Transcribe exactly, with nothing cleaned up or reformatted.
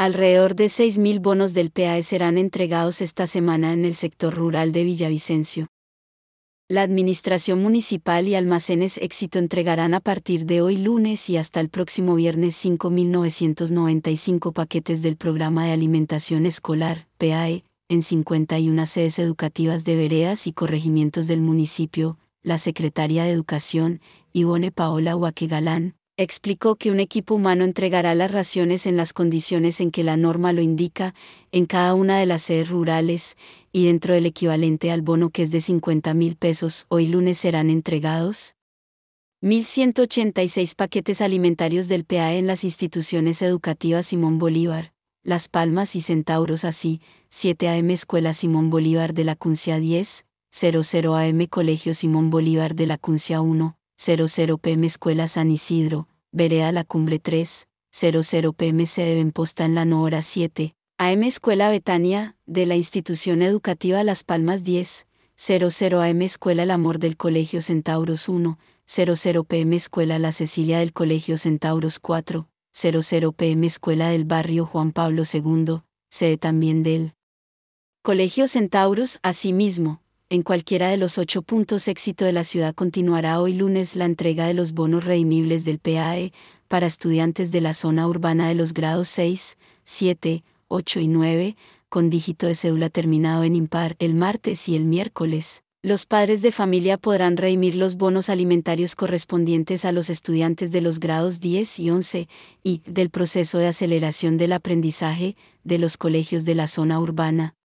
Alrededor de seis mil bonos del P A E serán entregados esta semana en el sector rural de Villavicencio. La Administración Municipal y Almacenes Éxito entregarán a partir de hoy lunes y hasta el próximo viernes cinco mil novecientos noventa y cinco paquetes del Programa de Alimentación Escolar, P A E, en cincuenta y una sedes educativas de veredas y corregimientos del municipio. La secretaria de Educación, Ivone Paola Huaque Galán, explicó que un equipo humano entregará las raciones en las condiciones en que la norma lo indica, en cada una de las sedes rurales, y dentro del equivalente al bono que es de cincuenta mil pesos. Hoy lunes serán entregados mil ciento ochenta y seis paquetes alimentarios del P A E en las instituciones educativas Simón Bolívar, Las Palmas y Centauros, así, siete A M Escuela Simón Bolívar de la Cuncia diez, cero cero A M Colegio Simón Bolívar de la Cuncia uno, cero cero P M Escuela San Isidro, Vereda La Cumbre tres, cero cero P M C de Benposta en la Nohora siete, A M Escuela Betania, de la Institución Educativa Las Palmas diez, cero cero A M Escuela El Amor del Colegio Centauros uno, cero cero P M Escuela La Cecilia del Colegio Centauros cuatro, cero cero P M Escuela del Barrio Juan Pablo segundo, sede también del Colegio Centauros. Asimismo, en cualquiera de los ocho puntos éxito de la ciudad continuará hoy lunes la entrega de los bonos redimibles del P A E para estudiantes de la zona urbana de los grados seis, siete, ocho y nueve, con dígito de cédula terminado en impar. El martes y el miércoles, los padres de familia podrán redimir los bonos alimentarios correspondientes a los estudiantes de los grados diez y once y del proceso de aceleración del aprendizaje de los colegios de la zona urbana.